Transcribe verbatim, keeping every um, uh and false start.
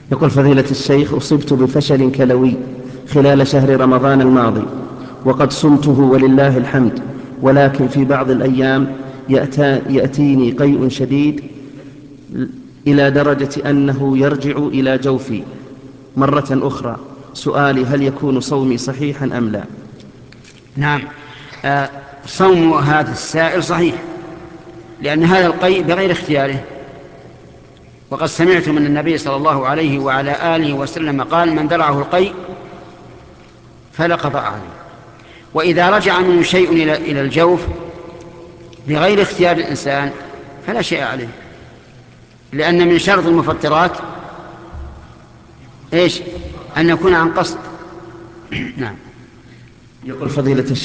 يقول فضيلة الشيخ: أصبت بفشل كلوي خلال شهر رمضان الماضي، وقد صمته ولله الحمد، ولكن في بعض الأيام يأتيني قيء شديد إلى درجة أنه يرجع إلى جوفي مرة أخرى. سؤالي: هل يكون صومي صحيحا أم لا؟ نعم، آه صوم هذا السائل صحيح، لأن هذا القيء بغير اختياره، وقد سمعت من النبي صلى الله عليه وعلى آله وسلم قال: من درعه القيء فلا قضاء عليه. وإذا رجع منه شيء إلى الجوف بغير اختيار الإنسان فلا شيء عليه، لأن من شرط المفطرات إيش؟ أن يكون عن قصد. نعم. يقول فضيلة الشيخ: